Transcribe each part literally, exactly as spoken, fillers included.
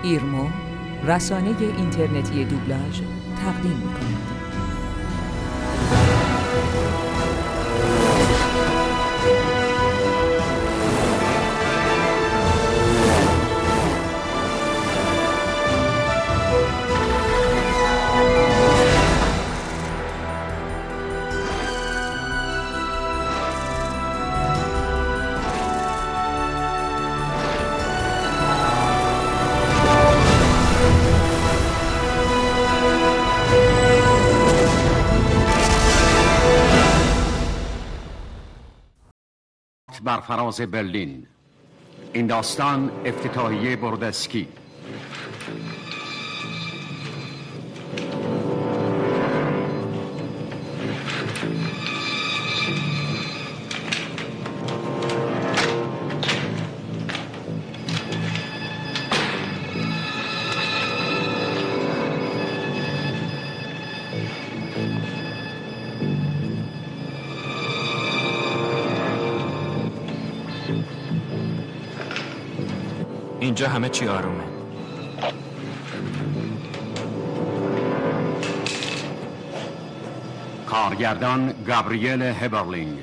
ایرمو، رسانه اینترنتی دوبلاژ تقدیم می‌کند. بر فراز برلین. این داستان افتتاحیه برودسکی. اینجا همه چی آرومه. کارگردان گابریل هبرلینگ.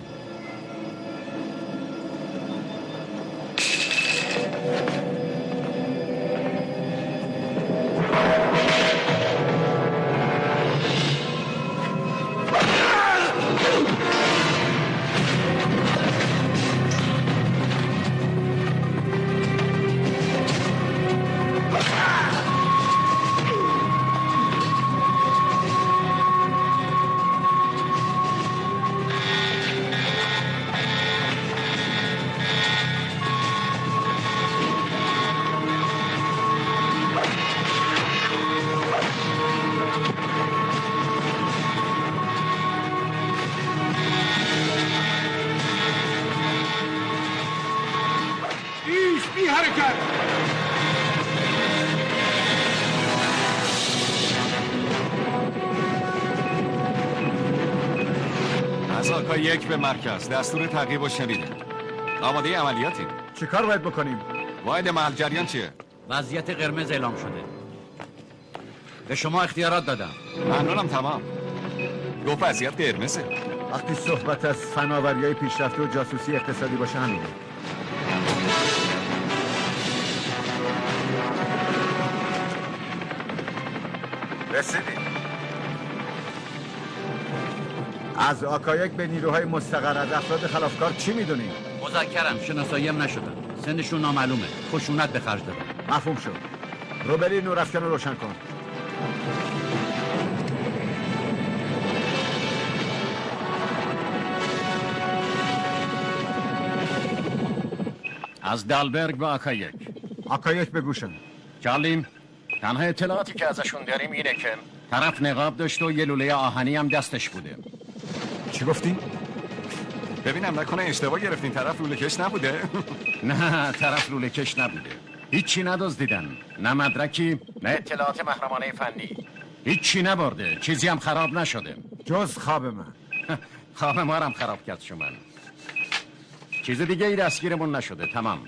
از آکا یک به مرکز دستور تعقیب و شنیدن. آماده عملیاتیم. چه کار باید بکنیم؟ واحد محل جریان چیه؟ وضعیت قرمز اعلام شده. به شما اختیارات دادم. ممنونم. تمام. گفت وضعیت قرمزه. وقتی صحبت از فناوری‌های پیشرفته و جاسوسی اقتصادی باشه همینه. رسیدیم. از آکایک به نیروهای مستقر از افراد خلافکار چی میدونی؟ مذکرم شناساییم نشدن. سنشون نامعلومه. خشونت به خرج دادن. مفهوم شد. رو بری نورافکن رو روشن کن. از دالبرگ و آکایک. آکایک بگوشن. چارلیم، تنها اطلاعاتی که ازشون داریم اینه که طرف نقاب داشت و یه لوله آهنی هم دستش بوده. چی گفتی؟ ببینم نکنه اشتباه گرفتین. طرف لوله کش نبوده؟ نه، طرف لوله کش نبوده. هیچی ندزدیدن. نه مدرکی، نه اطلاعات محرمانه فنی. هیچی نبرده. چیزی هم خراب نشده. جز خواب من. خواب ما هم خراب کرد شما. چیز دیگه ای دستگیرمون نشده. تمام.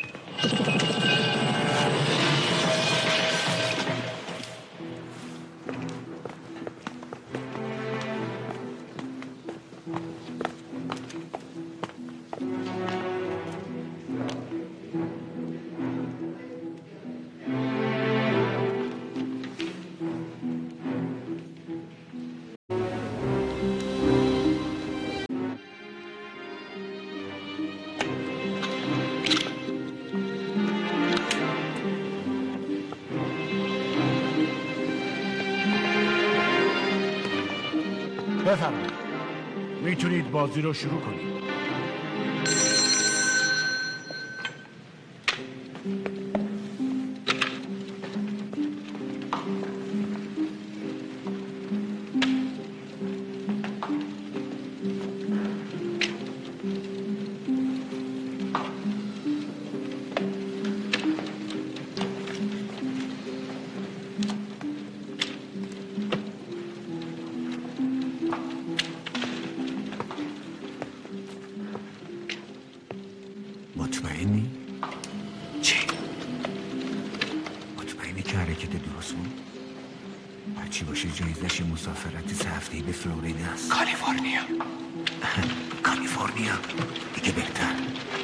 بفرمایید. میتونید بازی رو شروع کنید. مطمئنی؟ چی؟ تیکت درست بود؟ هرچی باشه جایزش مسافرت سه هفته‌ای به فلوریدا است. کالیفرنیا. کالیفرنیا دیگه بهتر.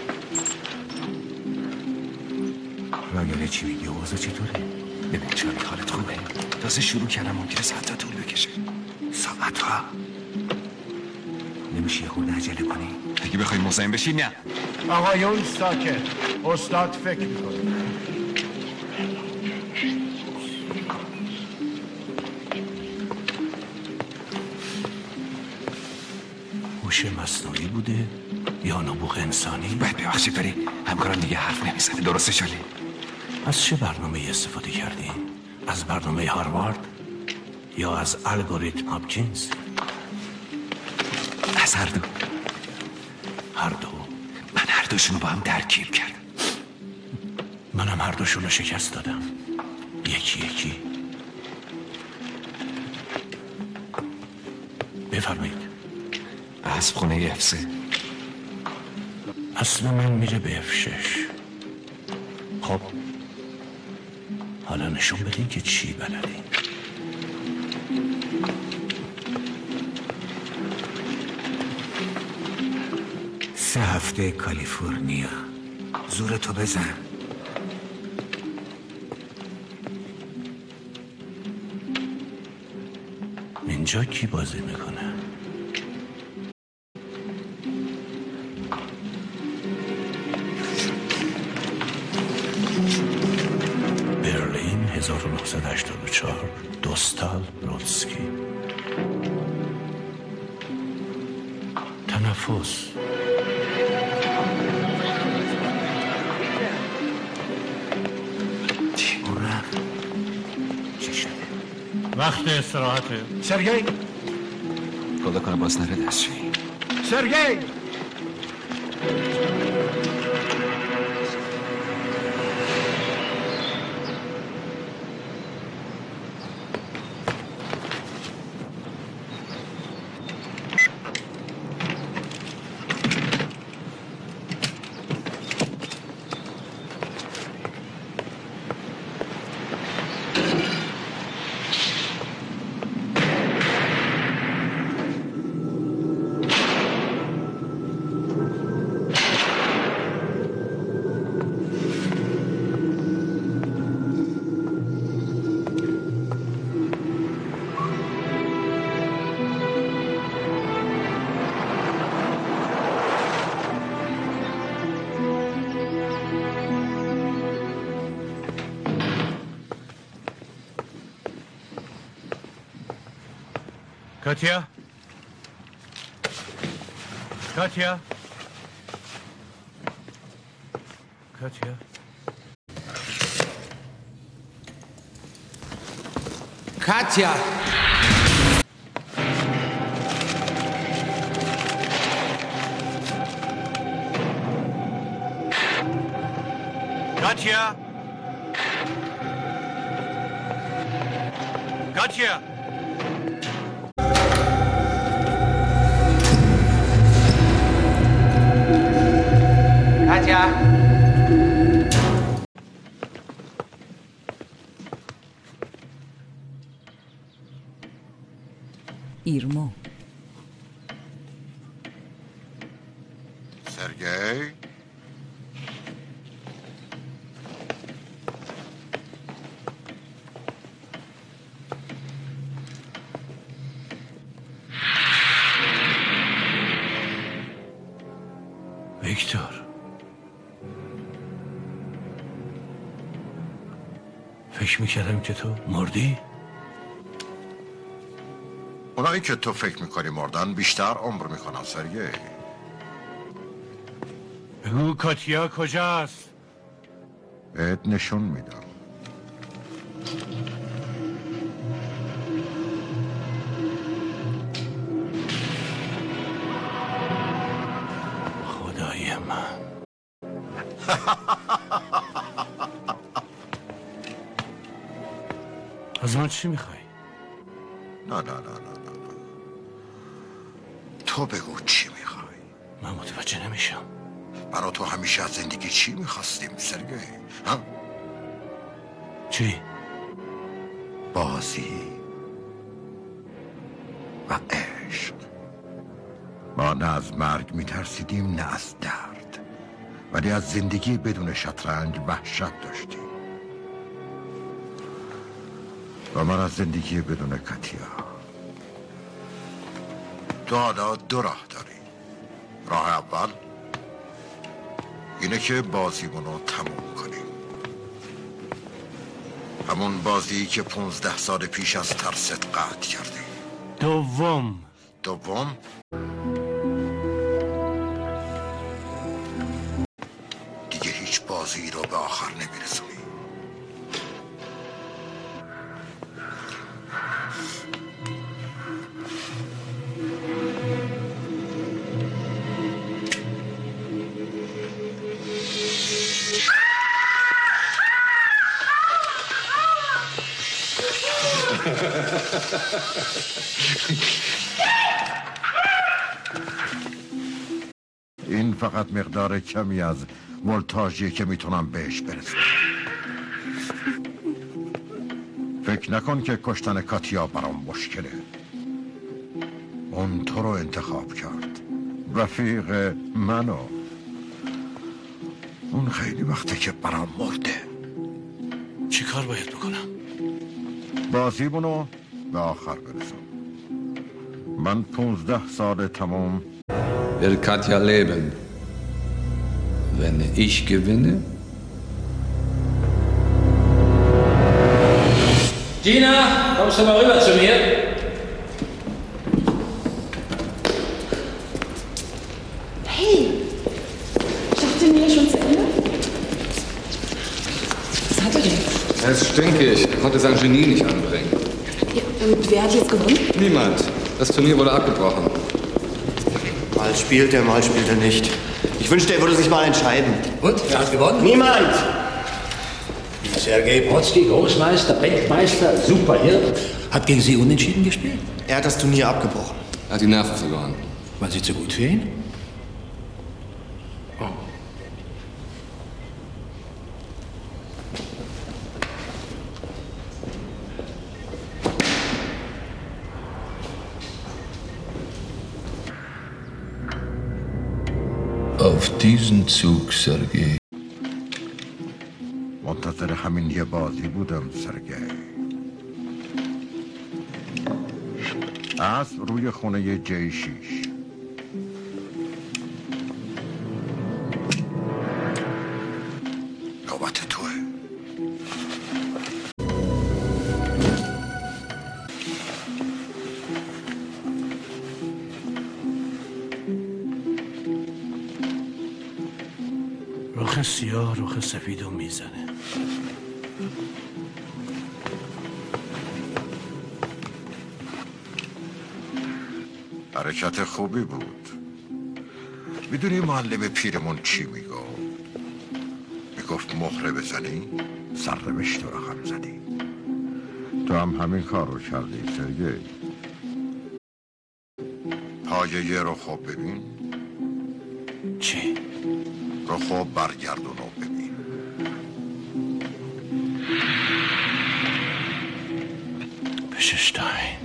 رایانه چی میگی؟ اوضاع چطوره؟ ببین چالی حالت خوبه؟ تازه شروع کردم، ممکنه ساعت طول بکشه. ساعت ها؟ نمیشه یه خورده عجله کنی؟ اگه بخوای مزاحم بشی نه. آقایون ساکت. استاد فکر میکنه. هوش مصنوعی بوده یا نبوغ انسانی؟ باید ببخشید ولی همکارم دیگه حرف نمیزنه. درسته چالی؟ از چه برنامه استفاده کردی؟ از برنامه هاروارد یا از الگوریتم هاپکینز؟ از هر دو. هر دو. من هر دوشونو با هم ترکیب کردم. منم هر دوشون رو شکست دادم، یکی یکی. بفرمایید. اسب خونه اف سه. اسم من میره به اف شش. خب حالا نشون بدین که چی بلدین. سه هفته کالیفرنیا. زورتو بزن. اینجا کی بازی میکنه؟ برلین هزار و نهصد و هشتاد و چهار. دوستال برودسکی. تنفس. اون رفت. چی شده؟ وقت استراحته. سرگی خدا کنه باز نره دستشویی. سرگی کاتیا کاتیا کاتیا کاتیا کاتیا کاتیا کاتیا ایرما. سرگی ویکتور، فکر میکردم که تو مردی؟ اونایی که تو فکر میکنی مردن بیشتر عمر میکنن سرگی. بگو کاتیا کجاست؟ بهت نشون میدم. خدای من. از من چی میخوای؟ نه نه نه نه نه نه تو بگو چی میخوای؟ من متوجه نمیشم. برا تو همیشه از زندگی چی میخواستیم سرگی؟ ها؟ چی؟ بازی و عشق. ما نه از مرگ میترسیدیم نه از درد، ولی از زندگی بدون شطرنج وحشت داشتیم. و من از زندگی بدون کاتیا. تو حالا دو راه داری. راه اول اینه که بازیمونو تموم کنیم، همون بازی که پونزده سال پیش از ترست قطع کردی. دوم دوم دیگه هیچ بازی رو به آخر نمیرسونی. این فقط مقدار کمی از ولتاژیه که میتونم بهش برسم. فکر نکن که کشتن کاتیا برام مشکله. اون تو رو انتخاب کرد، رفیق منو. اون خیلی وقته که برام مرده. چی کار باید بکنم؟ بازیمونو به آخر برسم. من پونزده سال تمام. Will Katja leben? Wenn ich gewinne? Gina, kommst du mal rüber zu mir? Hey, ist das Turnier schon zu Ende? Was hat er denn? Er ist stinkig, konnte sein Genie nicht anbringen. Ja, und wer hat jetzt gewonnen? Niemand. Das Turnier wurde abgebrochen. Mal spielt er, mal spielt er nicht. Ich wünschte, er würde sich mal entscheiden. Und? Wer hat gewonnen? Niemand! Sergei Brodsky, Großmeister, Weltmeister, Superhirt, hat gegen Sie unentschieden gespielt? Er hat das Turnier abgebrochen. Er hat die Nerven verloren. Waren Sie zu gut für ihn? Oh. Auf diesen Zug, Sergei. منتظر همین یه بازی بودم سرگی. اسب روی خونه جی شیش. نوبت توه. رخ سیاه رخ سفیدو میزنه. حرکت خوبی بود. میدونی معلم پیرمون چی میگو؟ میگفت مهره بزنی سرنوشت رو رقم زدی. تو هم همین کار رو کردی سرگی. پایه رو خوب ببین. چی؟ رو خوب برگردون و ببین. بششتاین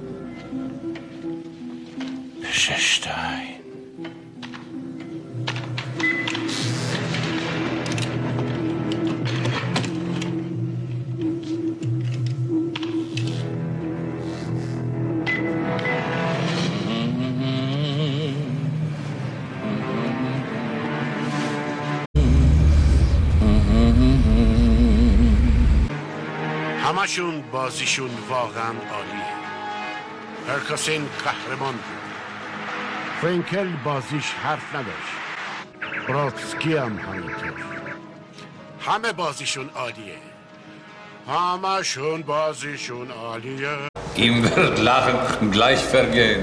بششتاین همشون بازیشون واقعا عالیه. پرکاسین قهرمان بود. فرنکل بازیش حرف نداشت. برودسکی هم همینطور. همه بازیشون عالیه. همشون بازیشون عالیه. Ihm wird Lachen gleich vergehen.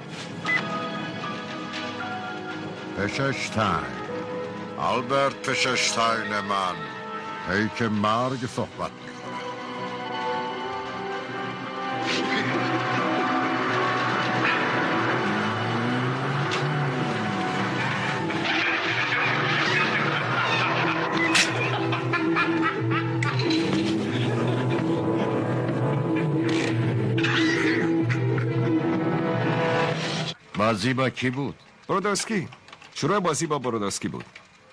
پششتاین، آلبرت پششتاین من، پیک مرگ صحبت میکنه. بازی با کی بود؟ برودوسکی. شروع بازی با برودوسکی بود.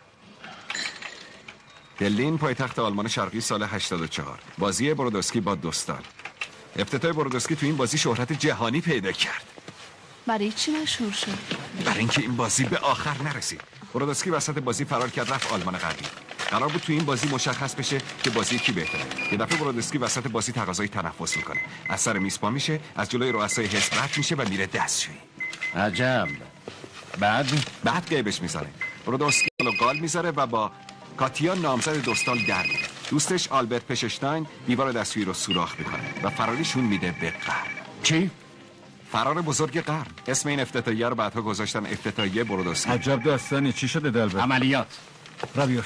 برلین پایتخت آلمان شرقی سال هشتاد و چهار. بازی برودوسکی با دوستان. افتتاح برودوسکی تو این بازی شهرت جهانی پیدا کرد. برای چی مشهور شد؟ برای اینکه این بازی به آخر نرسید. برودوسکی وسط بازی فرار کرد رفت آلمان غربی. قرار بود تو این بازی مشخص بشه که بازی کی بهتره. یه دفعه برودوسکی وسط بازی تقاضای تنفس میکنه. از سر میز پا میشه، از جلوی رؤسای حزب رد میشه و میره دستشویی. عجب. بعد بعد قیبش میذاره. برودوسکی رو گال میذاره و با کاتیا نامزد دوستان در میره. دوستش آلبرت پششتاین دیوار دستشویی رو سوراخ میکنه و فراریشون میده به قرن. چی؟ فرار بزرگ قرن. اسم این افتتاحیه رو بعدها گذاشتن افتتاحیه برودوسکی. عجب داستانی. چی شده دلبر؟ عملیات. را بیار.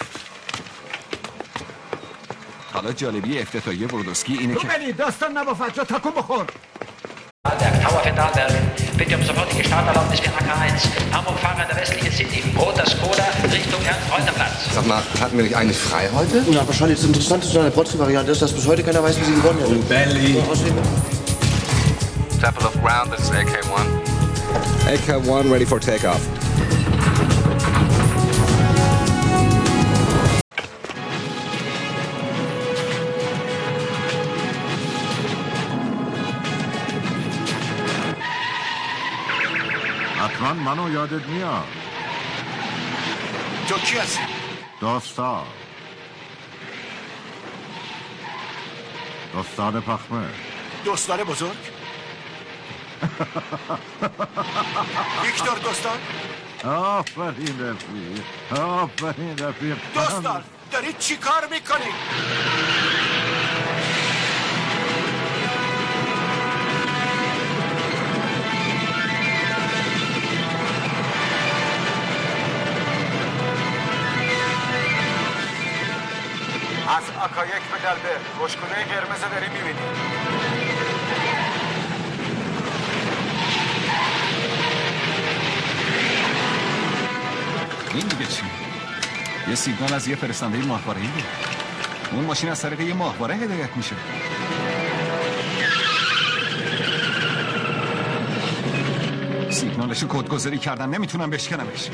حالا جالبی افتتاحیه برودوسکی اینه که بلی داستان نبا فجا تکون بخور. Der Tower für Dahlberg. Bitte um sofortige Starterlaubnis für A K eins. Hamburg-Fahrer der westlichen City. Roter Skoda Richtung Ernst-Reuter-Platz. Sag mal, hatten wir nicht eigentlich frei heute? Ja, wahrscheinlich das Interessanteste an der Brodsky-Variante ist, dass bis heute keiner weiß, wie sie gewonnen hat. Belly. Temple of ground, this is A K one. A K one ready for takeoff. حتما منو یادت میاد. تو کی هستی؟ داستان داستان پخمه. دوستان بزرگ؟ ویکتور دوستان؟ آفرین رفیق، آفرین رفیق. دوستان دارید چی کار میکنی؟ از آکایک به دلبر رشکونه قرمز داری میبینی. این دیگه چی؟ یه سیگنال از یه فرستنده ماهواره‌ای. اون ماشین از طریق یه ماهواره هدایت میشه. سیگنالشو کدگذاری کردن، نمیتونم بشکنمش.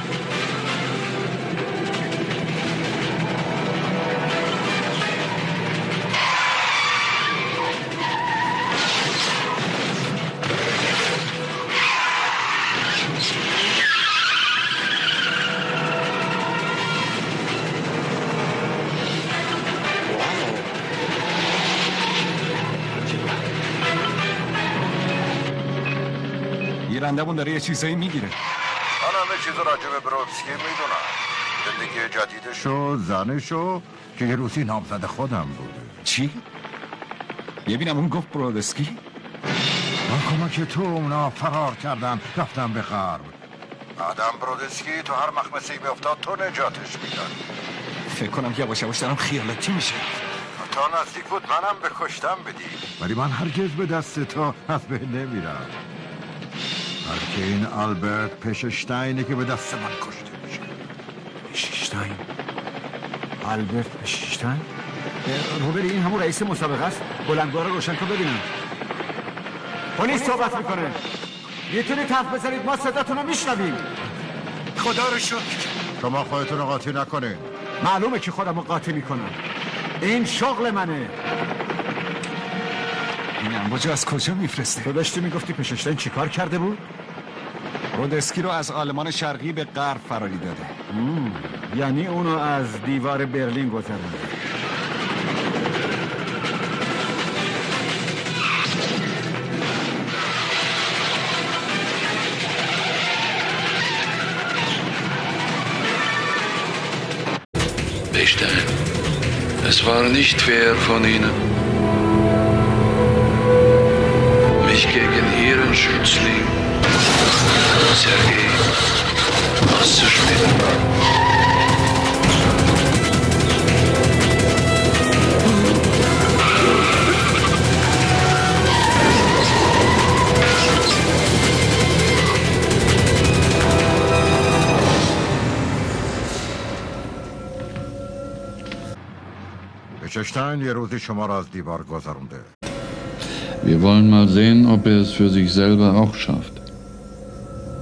گیرندمون داره یه چیزایی میگیره. من همه چیز راجع به برودسکی میدونم. زندگی جدیدشو، زنشو که یه روزی نامزد خودم بوده. چی؟ ببینم اون گفت برودسکی؟ با کمک تو اونا فرار کردن رفتن به غرب. آدم برودسکی تو هر مخمسه‌ای بیفتاد تو نجاتش میدن. فکر کنم یواش یواش دارم خیالاتی میشه. تا نزدیک بود منم به کشتم بدی، ولی من هرگز به دست تو از بین نمیرم. بلکه این آلبرت پششتاینه که به دست من کشته میشه. پششتاین؟ آلبرت پششتاین؟ روبری این همون رئیس مسابقه است. بلندگوها رو روشن کن ببینم. پلیس صحبت میکنه. میتونید حرف بزنید، ما صداتون رو میشنویم. خدا رو شکر. شما خودتون رو قاطی نکنید. معلومه که خودم رو قاطی میکنم. این شغل منه. این امواجه از کجا میفرسته؟ تو داشتی میگفتی پششتاین چی کار کرده بود؟ برودسکی رو از آلمان شرقی به غرب فراری داده. مم. یعنی اونو از دیوار برلین گذرونده. Bechstein, es war nicht fair von Ihnen, mich gegen Ihren Schützling, Sergei, auszuspielen. پششتاین یه روزی شما را از دیوار گذرونده. Wir wollen mal sehen, ob er es für sich selber auch schafft.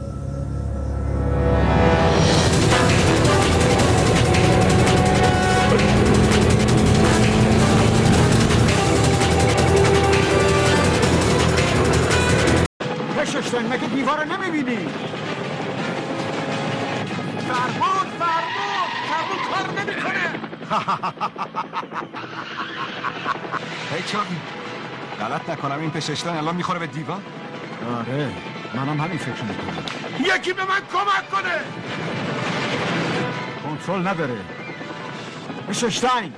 دیوار رو نمیبینی؟ فرمود فرمود فرمود کار نمیکنه. هی چاقی غلط نکنم این پششتن الان میخوره به دیوار؟ آره منم همین فکر میکنم. یکی به من کمک کنه. کنترل نداره. پششتن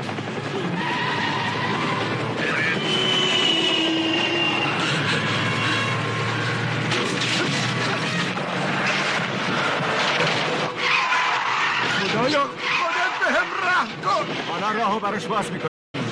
خدایا خودت به هم رحم کن. حالا راهو براش باز میکنه.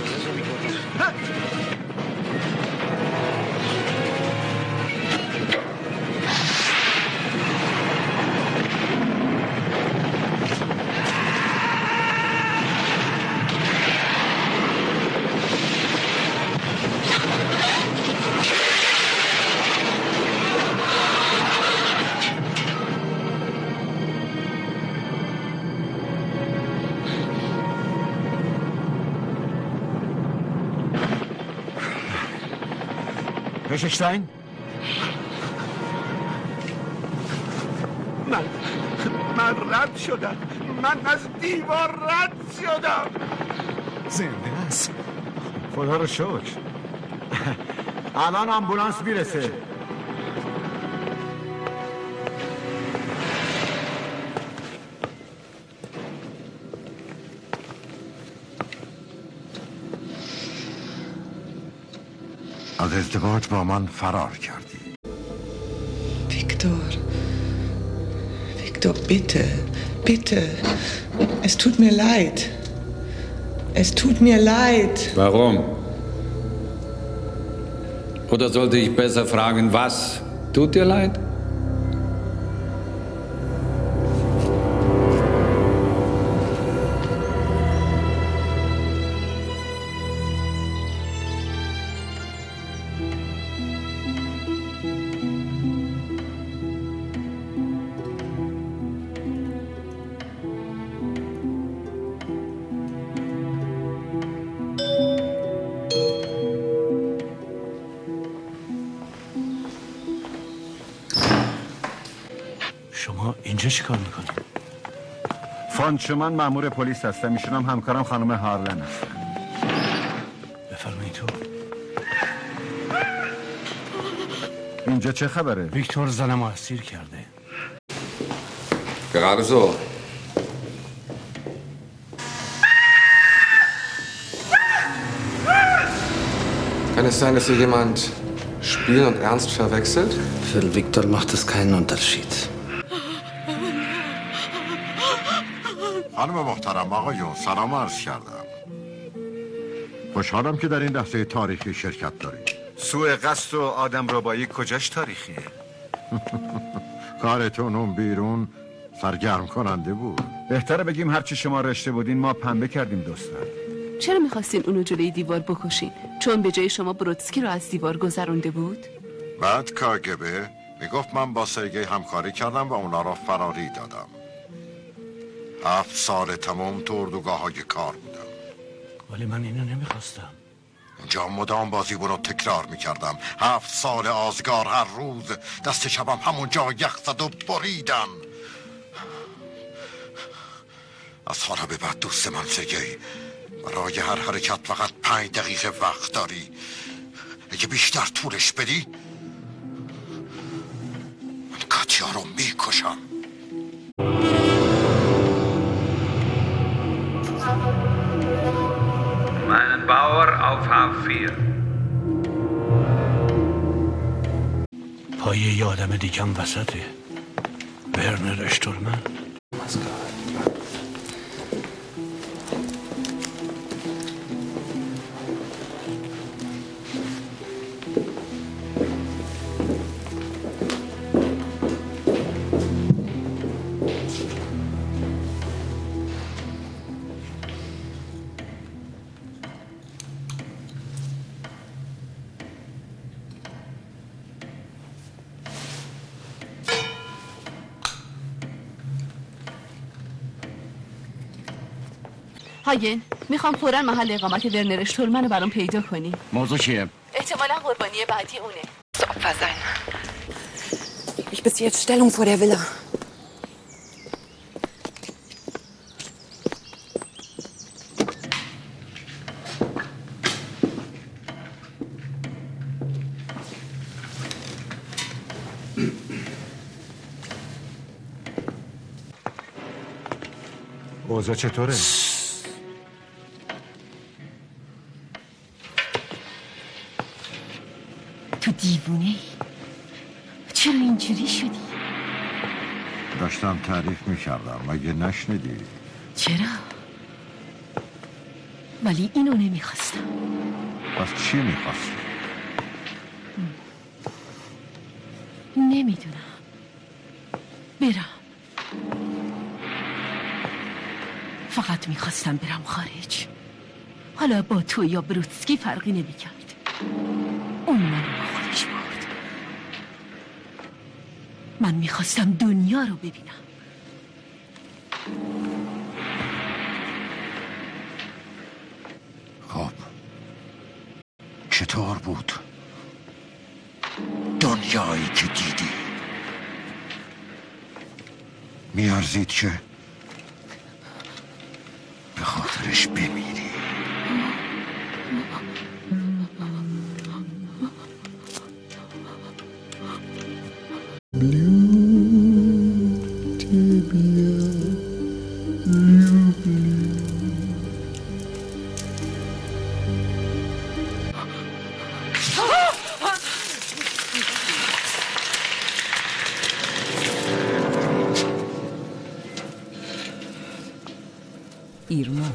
پششتن من من رد شدم. من از دیوار رد شدم. زنده است. خدا رو شکر. الان آمبولانس میرسه. از ازدواج با من فرار کردی. Viktor, Viktor, bitte, bitte. Es tut mir leid. Es tut mir leid. Warum? Oder sollte ich besser fragen, was tut dir leid? شما اینجا چی کار میکنید؟ فانچو من مأمور پلیس هستم. میشونم همکارم خانم هارلن هستم. بفرمایید تو. اینجا چه خبره؟ ویکتور زنمو اسیر کرده. Gerade so. Kann es sein, dass hier jemand Spiel und Ernst verwechselt? Für Viktor macht es keinen Unterschied. خانم محترم آقایون سلام عرض کردم. خوشحالم که در این لحظه تاریخی شرکت دارید. سوء قصد و آدم ربایی کجاش تاریخیه؟ کارتون اون بیرون سرگرم کننده بود. بهتره بگیم هرچی شما رشته بودین ما پنبه کردیم دوستان. چرا میخواستین اونو جلوی دیوار بکشین؟ چون به جای شما برودسکی رو از دیوار گذرونده بود؟ بعد کاگبه میگفت من با سرگی همکاری کردم و اونا را فراری دادم. هفت سال تمام تو اردوگاه های کار بودم. ولی من اینو نمیخواستم. اونجا مدام بازی رو تکرار میکردم. هفت سال آزگار هر روز دست شبم همونجا یخ زد و بریدن. از حالا به بعد دوست من سرگی برای هر حرکت فقط پنج دقیقه وقت داری. اگه بیشتر طولش بدی من کاتیا رو میکشم. Meinen Bauer auf H vier. پایه یه آدم دیگم وسطه. ورنر اشتورمن. هاگن میخوام فوراً محل اقامت ورنر اشتورمن رو برام پیدا کنی. موضوع چیه؟ احتمالاً قربانی بعدی اونه. Opfer sein. Ich beziehe jetzt Stellung vor der Villa. اوضاع چطوره؟ تو دیوونه؟ چرا اینجوری شدی؟ داشتم تعریف میکردم مگه نشنیدی؟ چرا؟ ولی اینو نمیخواستم. پس چی میخواستی؟ نمیدونم. برم. فقط میخواستم برم خارج. حالا با تو یا بروتسکی فرقی نمیکرد. اون منو با خودش برد. من میخواستم دنیا رو ببینم. خب چطور بود؟ دنیایی که دیدی میارزید که به خاطرش بمیری؟ ایرنا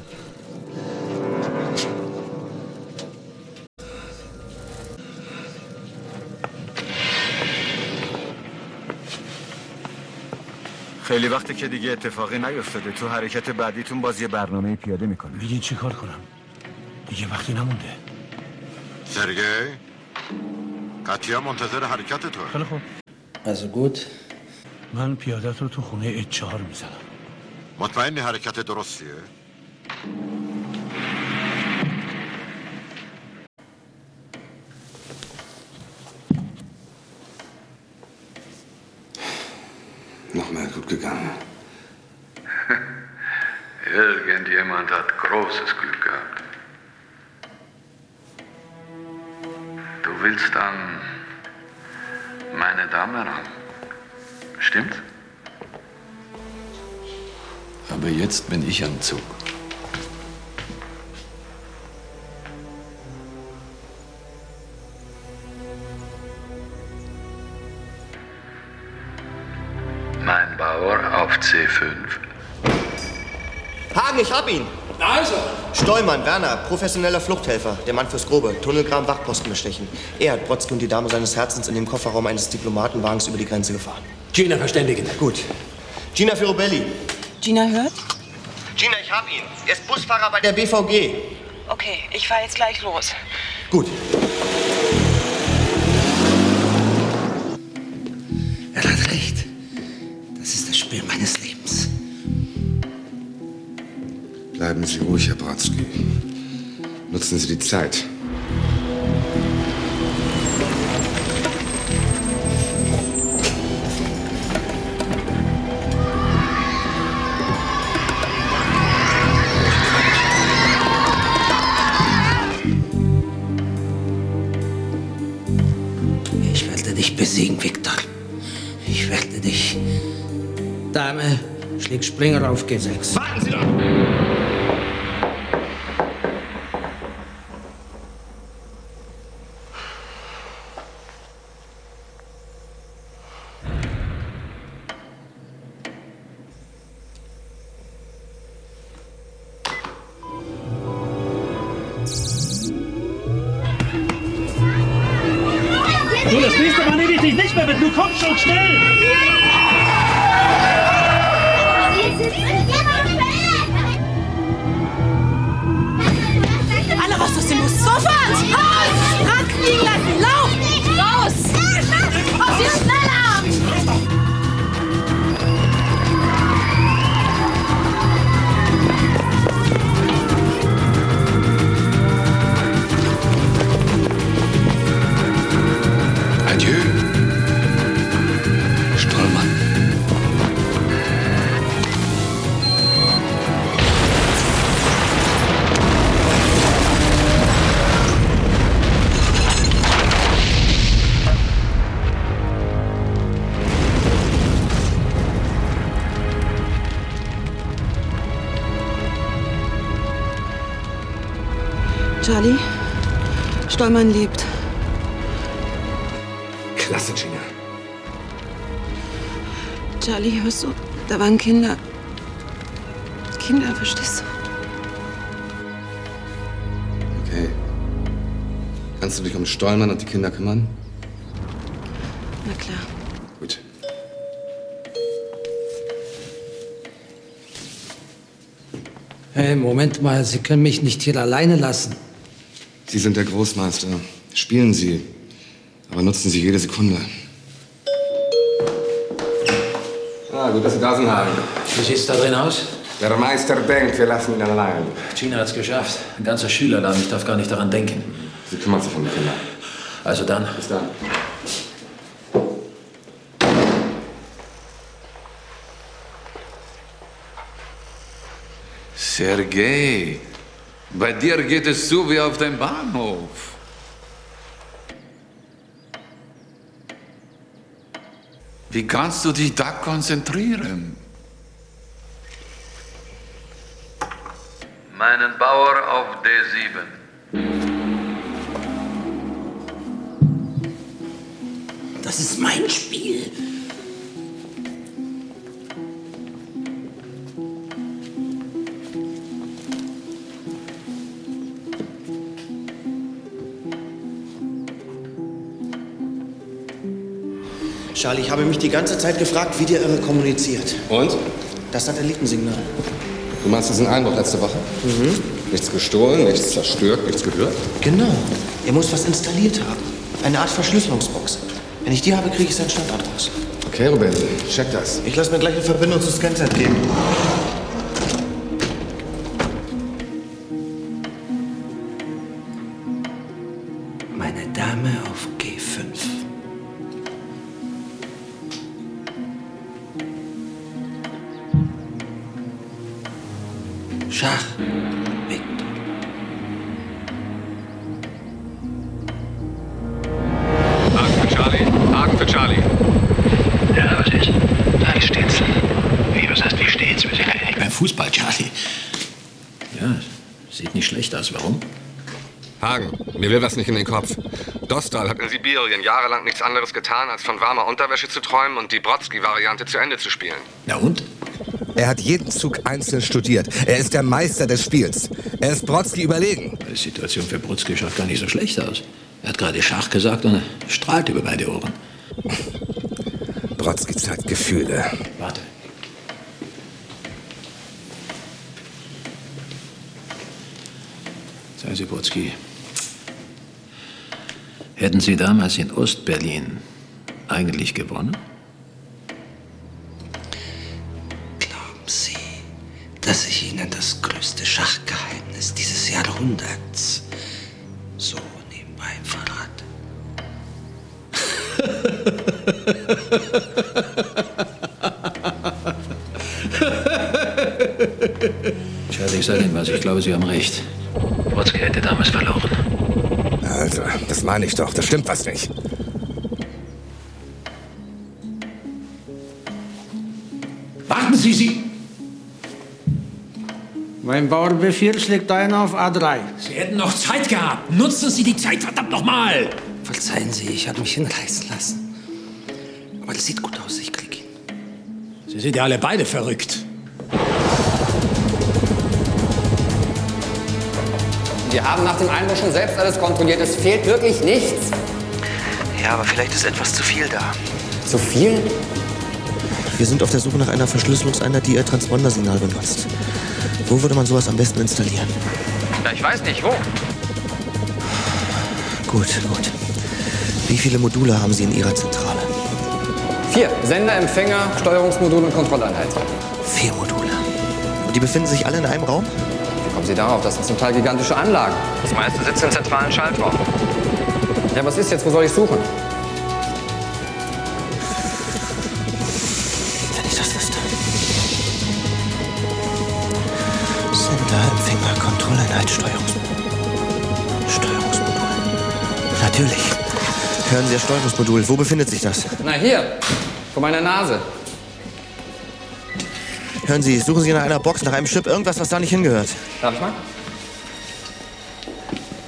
خیلی وقته که دیگه اتفاقی نیفتاده. تو حرکت بعدیتون باز یه برنامه پیاده میکنه. میگین چی کار کنم؟ دیگه وقتی نمونده. سرگی قطعا منتظر حرکت تو. خیلی خوب. Also gut. من پیادت رو تو خونه اچ چهار میزنم. مطمئنی حرکت درستیه؟ Nochmal gut gegangen. Irgendjemand hat großes Glück gehabt. Du willst dann meine Dame haben. Stimmt's? Aber jetzt bin ich am Zug. Mein Bauer auf C fünf. Hagen, ich hab ihn! Also! Stollmann, Werner, professioneller Fluchthelfer. Der Mann fürs Grobe. Tunnelgraben, Wachposten bestechen. Er hat Brodsky und die Dame seines Herzens in dem Kofferraum eines Diplomatenwagens über die Grenze gefahren. Gina verständigen. Gut. Gina Firobelli. Gina hört? Gina, ich hab ihn. Er ist Busfahrer bei der B V G. Okay, ich fahr jetzt gleich los. Gut. Er hat recht. Das ist das Spiel meines Lebens. Bleiben Sie ruhig, Herr Brodsky. Nutzen Sie die Zeit. Ich werde dich besiegen, Viktor. Ich werde dich. Dame, schlägt Springer auf G sechs. Warten Sie doch! Du, das nächste Mal nehme ich dich nicht mehr mit. Du kommst schon schnell. Alle raus aus dem Bus! Sofort! Raus! Rad liegen lassen! Lauf! Raus! Raus hier schneller! Adieu. Charlie, Steuermann lebt. Klasse, Gina. Charlie, hörst du? Da waren Kinder. Kinder, verstehst du? Okay. Kannst du dich um Steuermann und die Kinder kümmern? Na klar. Gut. Hey, Moment mal, Sie können mich nicht hier alleine lassen. Sie sind der Großmeister. Spielen Sie. Aber nutzen Sie jede Sekunde. Ah, gut, dass Sie da sind, Hagen. Wie sieht's da drin aus? Der Meister denkt, wir lassen ihn allein. Gina hat's geschafft. Ein ganzer Schülerladen. Ich darf gar nicht daran denken. Sie kümmern sich um die Kinder. Also dann. Bis dann. Sergei, bei dir geht es so wie auf dem Bahnhof. Wie kannst du dich da konzentrieren? Meinen Bauer auf D sieben. Das ist mein Spiel. Charlie, ich habe mich die ganze Zeit gefragt, wie der Irre kommuniziert. Und? Das Satellitensignal. Du meinst diesen Einbruch letzte Woche? Mhm. Nichts gestohlen, nichts zerstört, nichts gehört? Genau. Er muss was installiert haben. Eine Art Verschlüsselungsbox. Wenn ich die habe, kriege ich seinen Standort raus. Okay, Ruben, check das. Ich lasse mir gleich eine Verbindung zu Scanset geben. Meine Dame auf G fünf. Schach. Victor. Haken für Charlie. Haken für Charlie. Ja, was ist? Da steht's. Wie, was heißt, wie steht's? Beim Fußball, Charlie. Ja, sieht nicht schlecht aus. Warum? Hagen, mir will was nicht in den Kopf. Dostal hat in Sibirien jahrelang nichts anderes getan, als von warmer Unterwäsche zu träumen und die Brodsky-Variante zu Ende zu spielen. Na und? Er hat jeden Zug einzeln studiert. Er ist der Meister des Spiels. Er ist Brodsky überlegen. Die Situation für Brodsky schaut gar nicht so schlecht aus. Er hat gerade Schach gesagt und er strahlt über beide Ohren. Brodsky zeigt Gefühle. Warte. Sagen Sie, Brodsky, hätten Sie damals in Ostberlin eigentlich gewonnen? Glauben Sie, dass ich Ihnen das größte Schachgeheimnis dieses Jahrhunderts so nebenbei verrate? Charlie, ich sage Ihnen was, ich glaube, Sie haben recht. Brodsky hätte damals verloren. Also, das meine ich doch. Das stimmt was nicht. Warten Sie, Sie! Mein Bauerbefehl schlägt ein auf A drei. Sie hätten noch Zeit gehabt. Nutzen Sie die Zeit, verdammt nochmal! Verzeihen Sie, ich habe mich hinreißen lassen. Aber das sieht gut aus, ich krieg ihn. Sie sind ja alle beide verrückt. Wir haben nach dem Einbruch schon selbst alles kontrolliert. Es fehlt wirklich nichts. Ja, aber vielleicht ist etwas zu viel da. Zu viel? Wir sind auf der Suche nach einer Verschlüsselungseinheit, die ihr Transponder-Signal benutzt. Wo würde man sowas am besten installieren? Ja, ich weiß nicht, wo. Gut, gut. Wie viele Module haben Sie in Ihrer Zentrale? Vier. Sender, Empfänger, Steuerungsmodul und Kontrolleinheit. Vier Module. Und die befinden sich alle in einem Raum? Wie kommen Sie darauf? Das sind zum Teil gigantische Anlagen. Das meiste sitzt im zentralen Schaltraum. Ja, was ist jetzt? Wo soll ich suchen? Wenn ich das wüsste. Sender, Empfänger, Kontrolleinheit, Steuerungsmodul. Steuerungsmodul. Natürlich. Hören Sie das Steuerungsmodul. Wo befindet sich das? Na, hier. Vor meiner Nase. Hören Sie, suchen Sie nach einer Box, nach einem Chip, irgendwas, was da nicht hingehört. Darf ich mal?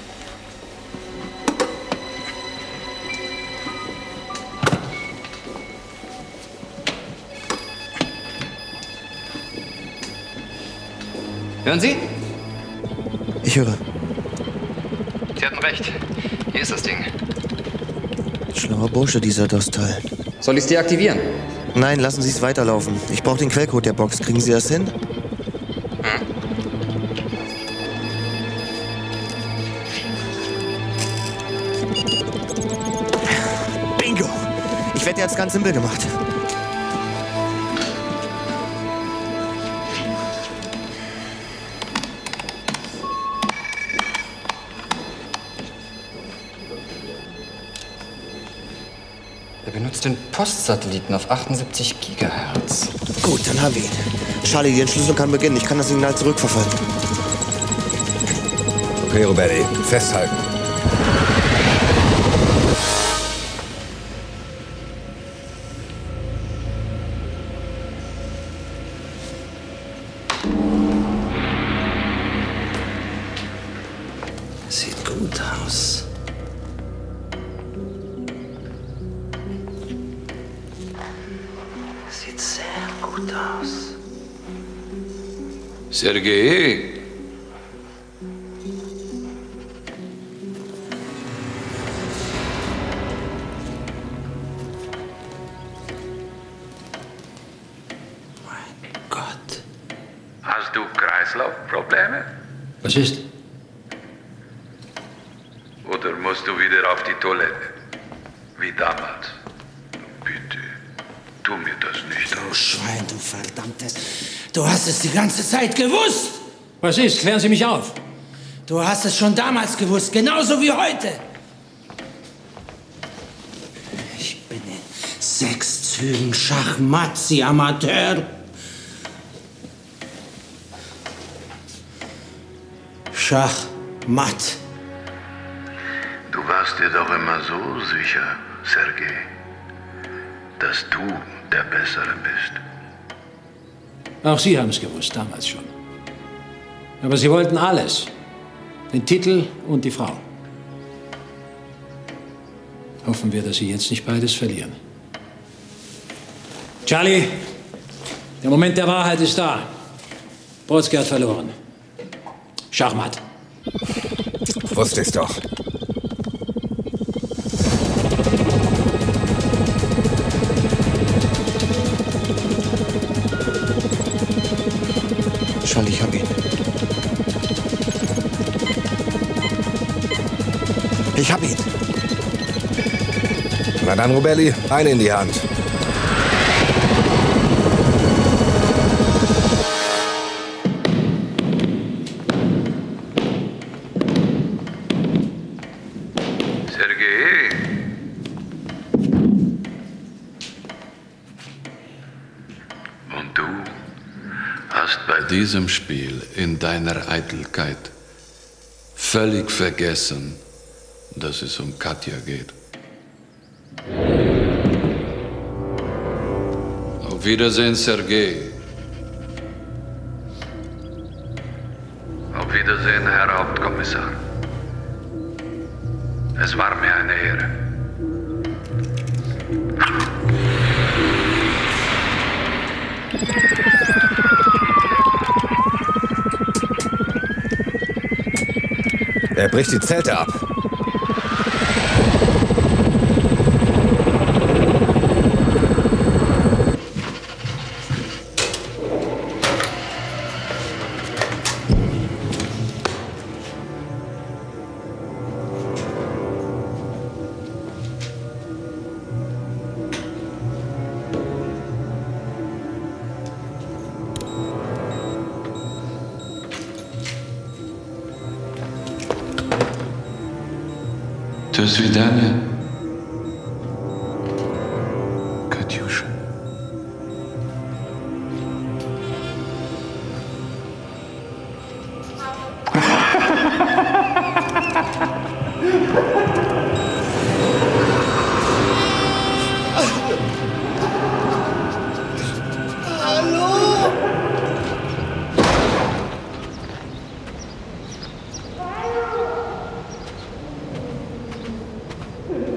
Hören Sie? Ich höre. Sie hatten recht. Hier ist das Ding. Schlauer Bursche, dieser Dostal. Soll ich es deaktivieren? Nein, lassen Sie es weiterlaufen. Ich brauche den Quellcode der Box. Kriegen Sie das hin? Hm? Bingo! Ich wette, er hat's ganz simpel gemacht. Er benutzt den Postsatelliten auf achtundsiebzig Gigahertz. Gut, dann haben wir ihn. Charlie, die Entschlüsselung kann beginnen. Ich kann das Signal zurückverfolgen. Okay, Roberti, festhalten. Sieht gut aus. Sieht sehr gut aus. Sergei. Hast du Kreislaufprobleme? Was ist? Oder musst du wieder auf die Toilette? Wie damals. Bitte, tu mir das nicht Du Schwein, du verdammtes. Du hast es die ganze Zeit gewusst. Was ist? Klären Sie mich auf. Du hast es schon damals gewusst, genauso wie heute. Ich bin in sechs Zügen Schachmatt, Sie Amateur. Schachmatt. Du warst dir doch immer so sicher, Sergei, dass du der Bessere bist. Auch Sie haben es gewusst, damals schon. Aber Sie wollten alles. Den Titel und die Frau. Hoffen wir, dass Sie jetzt nicht beides verlieren. Charlie, der Moment der Wahrheit ist da. Brodsky hat verloren. Schachmatt. Wusste ich's doch. Charlie, ich hab ihn. Ich hab ihn. Na dann, Robelli, eine in die Hand. Sergei. Und du hast bei diesem Spiel in deiner Eitelkeit völlig vergessen, dass es um Katja geht. Auf Wiedersehen, Sergei. Auf Wiedersehen, Herr Hauptkommissar. Es war mir eine Ehre. Er bricht die Zelte ab. До свидания, Катюша. Hallo?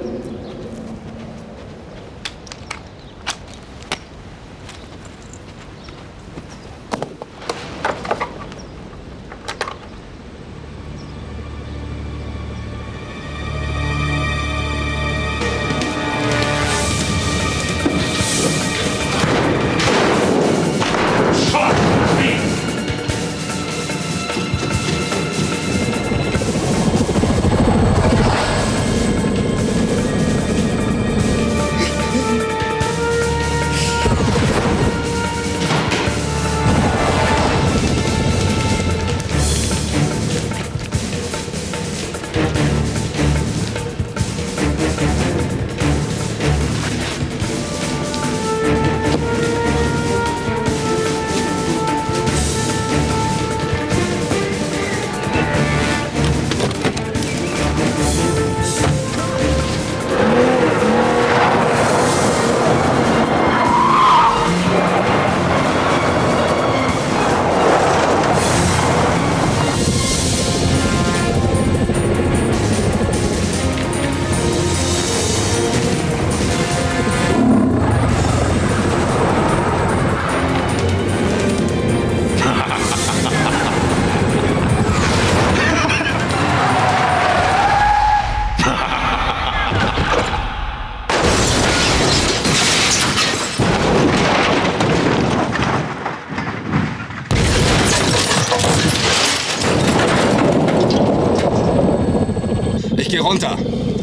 geh runter.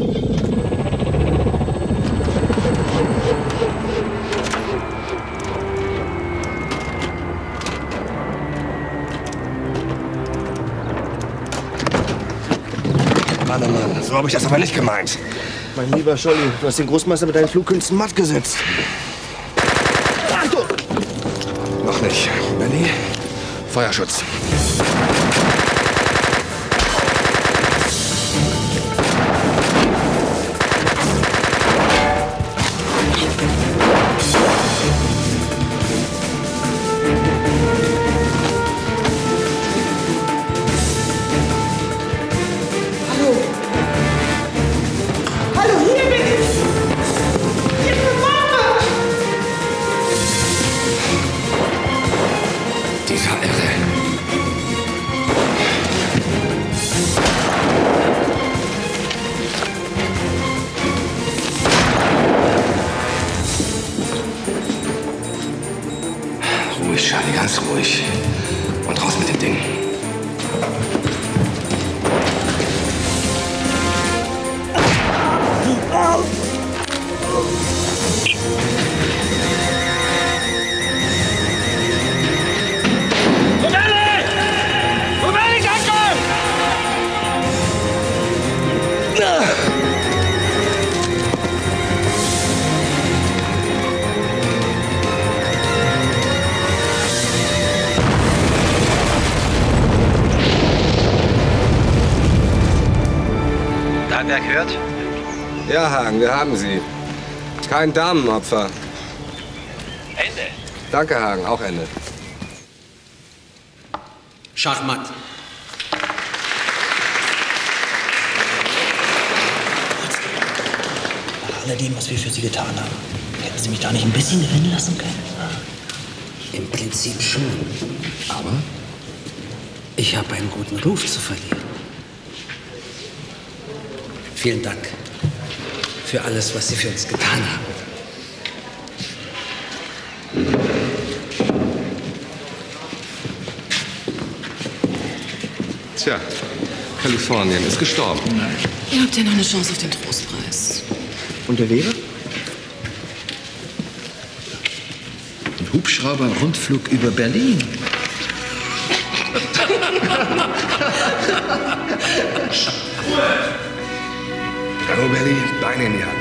Mann, oh Mann, so habe ich das aber nicht gemeint. Mein lieber Scholli, du hast den Großmeister mit deinen Flugkünsten matt gesetzt. Achtung! Noch nicht. Benny, Feuerschutz. Ruhig, Charlie, ganz ruhig. Und raus mit dem Ding. Dahlberg hört? Ja, Hagen, wir haben sie. Kein Damenopfer. Ende. Danke, Hagen, auch Ende. Schachmatt. Bei alledem, was wir für Sie getan haben, hätten Sie mich da nicht ein bisschen gewinnen lassen können? Im Prinzip schon. Aber ich habe einen guten Ruf zu verlieren. Vielen Dank für alles, was Sie für uns getan haben. Tja, Kalifornien ist gestorben. Ihr habt ja noch eine Chance auf den Trostpreis. Und der wäre? Ein Hubschrauber-Rundflug über Berlin. Bravo, Belly, Beine in die Hand.